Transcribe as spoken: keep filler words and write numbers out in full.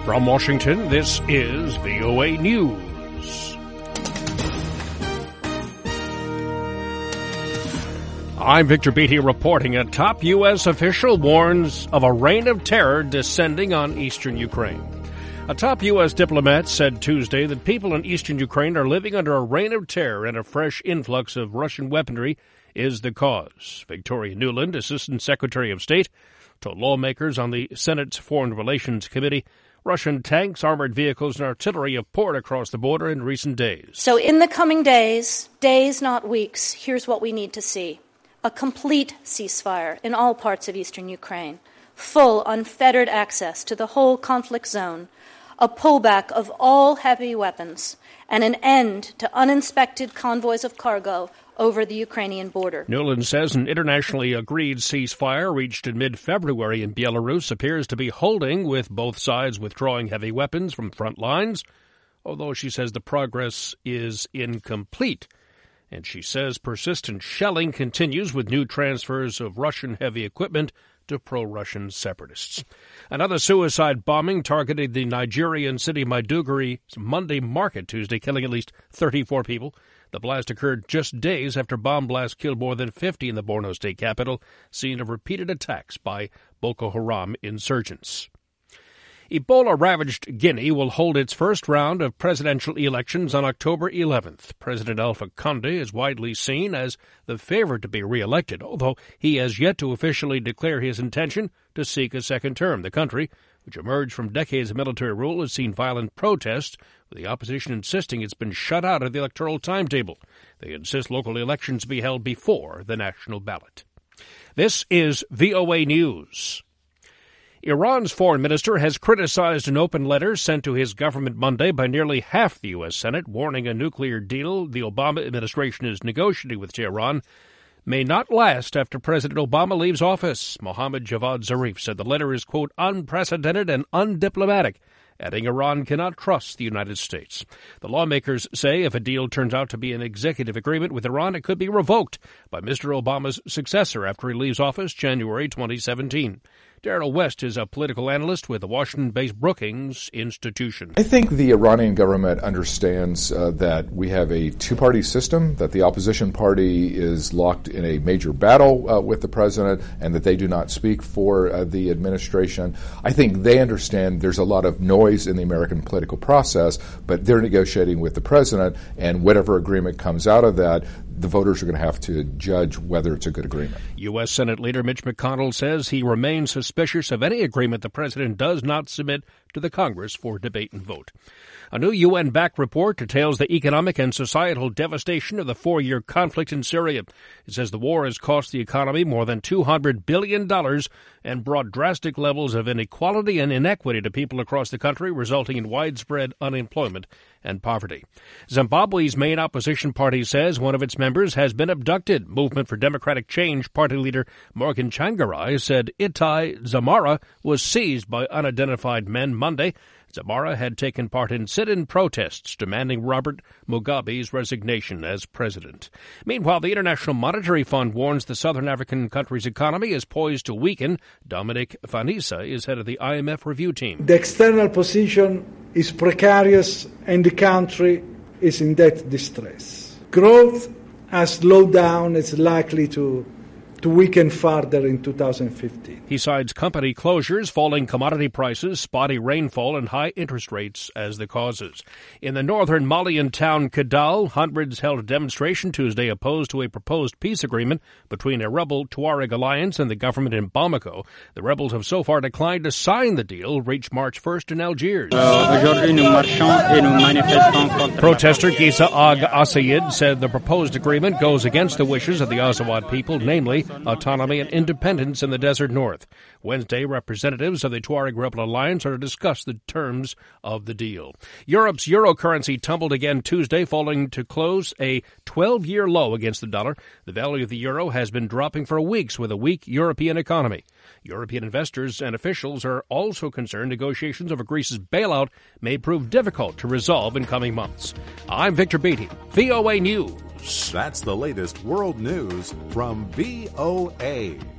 From Washington, this is V O A News. I'm Victor Beatty reporting. A top U S official warns of a reign of terror descending on eastern Ukraine. A top U S diplomat said Tuesday that people in eastern Ukraine are living under a reign of terror and a fresh influx of Russian weaponry is the cause. Victoria Nuland, Assistant Secretary of State, told lawmakers on the Senate's Foreign Relations Committee Russian tanks, armored vehicles, and artillery have poured across the border in recent days. So in the coming days, days not weeks, here's what we need to see. A complete ceasefire in all parts of eastern Ukraine, full unfettered access to the whole conflict zone, a pullback of all heavy weapons, and an end to uninspected convoys of cargo over the Ukrainian border. Nuland says an internationally agreed ceasefire reached in mid-February in Belarus appears to be holding, with both sides withdrawing heavy weapons from front lines, although she says the progress is incomplete. And she says persistent shelling continues with new transfers of Russian heavy equipment to pro-Russian separatists. Another suicide bombing targeted the Nigerian city Maiduguri Monday market Tuesday, killing at least thirty-four people. The blast occurred just days after bomb blasts killed more than fifty in the Borno state capital, scene of repeated attacks by Boko Haram insurgents. Ebola-ravaged Guinea will hold its first round of presidential elections on October eleventh. President Alpha Condé is widely seen as the favorite to be re-elected, although he has yet to officially declare his intention to seek a second term. The country, which emerged from decades of military rule, has seen violent protests, with the opposition insisting it's been shut out of the electoral timetable. They insist local elections be held before the national ballot. This is V O A News. Iran's foreign minister has criticized an open letter sent to his government Monday by nearly half the U S. Senate, warning a nuclear deal the Obama administration is negotiating with Tehran may not last after President Obama leaves office. Mohammad Javad Zarif said the letter is, quote, unprecedented and undiplomatic, adding Iran cannot trust the United States. The lawmakers say if a deal turns out to be an executive agreement with Iran, it could be revoked by Mister Obama's successor after he leaves office January twenty seventeen. Darrell West is a political analyst with the Washington-based Brookings Institution. I think the Iranian government understands uh, that we have a two-party system, that the opposition party is locked in a major battle uh, with the president, and that they do not speak for uh, the administration. I think they understand there's a lot of noise in the American political process, but they're negotiating with the president, and whatever agreement comes out of that, the voters are going to have to judge whether it's a good agreement. U S. Senate Leader Mitch McConnell says he remains suspicious of any agreement the president does not submit to the Congress for debate and vote. A new U N-backed report details the economic and societal devastation of the four-year conflict in Syria. It says the war has cost the economy more than two hundred billion dollars and brought drastic levels of inequality and inequity to people across the country, resulting in widespread unemployment and poverty. Zimbabwe's main opposition party says one of its members has been abducted. Movement for Democratic Change party leader Morgan Tsvangirai said Itai Dzamara was seized by unidentified men Monday. Dzamara had taken part in sit-in protests demanding Robert Mugabe's resignation as president. Meanwhile, the International Monetary Fund warns the southern African country's economy is poised to weaken. Dominic Fanisa is head of the I M F review team. The external position is precarious and the country is in debt distress. Growth has slowed down. It's likely to to weaken further in two thousand fifteen. He cites company closures, falling commodity prices, spotty rainfall, and high interest rates as the causes. In the northern Malian town Kidal, hundreds held a demonstration Tuesday opposed to a proposed peace agreement between a rebel Tuareg alliance and the government in Bamako. The rebels have so far declined to sign the deal reached March first in Algiers. Protester Gisa Ag Asayid said the proposed agreement goes against the wishes of the Azawad people, namely autonomy and independence in the desert north. Wednesday, representatives of the Tuareg Rebel Alliance are to discuss the terms of the deal. Europe's euro currency tumbled again Tuesday, falling to close a twelve-year low against the dollar. The value of the euro has been dropping for weeks with a weak European economy. European investors and officials are also concerned negotiations over Greece's bailout may prove difficult to resolve in coming months. I'm Victor Beatty, V O A News. That's the latest world news from V O A.